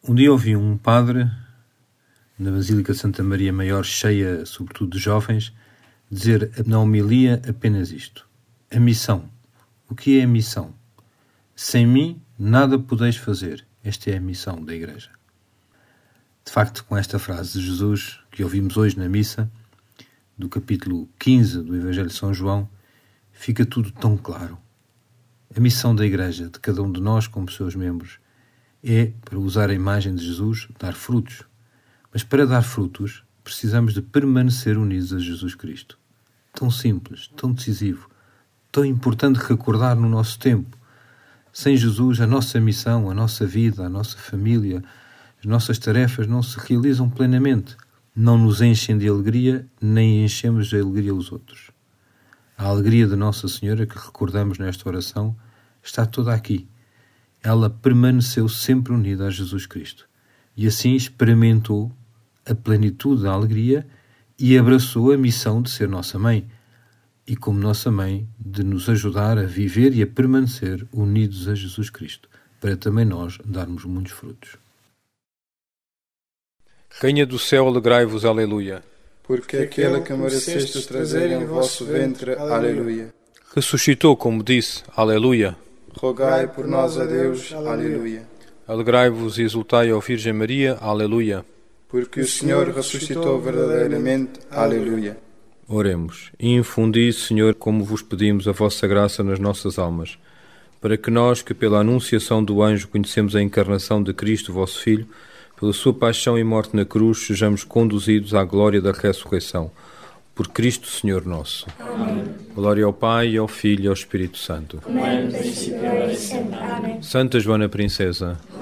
Um dia ouvi um padre, na Basílica de Santa Maria Maior, cheia sobretudo de jovens, dizer na homilia apenas isto: a missão. O que é a missão? Sem mim nada podeis fazer. Esta é a missão da Igreja. De facto, com esta frase de Jesus, que ouvimos hoje na missa, do capítulo 15 do Evangelho de São João, fica tudo tão claro. A missão da Igreja, de cada um de nós como seus membros, é, para usar a imagem de Jesus, dar frutos. Mas para dar frutos, precisamos de permanecer unidos a Jesus Cristo. Tão simples, tão decisivo, tão importante recordar no nosso tempo. Sem Jesus, a nossa missão, a nossa vida, a nossa família, as nossas tarefas não se realizam plenamente. Não nos enchem de alegria, nem enchemos de alegria os outros. A alegria de Nossa Senhora, que recordamos nesta oração, está toda aqui. Ela permaneceu sempre unida a Jesus Cristo. E assim experimentou a plenitude da alegria e abraçou a missão de ser nossa mãe. E como nossa mãe, de nos ajudar a viver e a permanecer unidos a Jesus Cristo, para também nós darmos muitos frutos. Rainha do céu, alegrai-vos, aleluia. Porque aquele que mereceste trazer em vosso ventre, aleluia. Ressuscitou, como disse, aleluia. Rogai por nós a Deus, aleluia. Alegrai-vos e exultai, ó Virgem Maria, aleluia. Porque o Senhor ressuscitou verdadeiramente, aleluia. Oremos. E infundi, Senhor, como vos pedimos, a vossa graça nas nossas almas, para que nós, que pela anunciação do anjo conhecemos a encarnação de Cristo, vosso Filho, pela sua paixão e morte na cruz, sejamos conduzidos à glória da ressurreição. Por Cristo, Senhor nosso. Amém. Glória ao Pai, e ao Filho e ao Espírito Santo. Como é no princípio, agora e sempre. Amém. Santa Joana Princesa,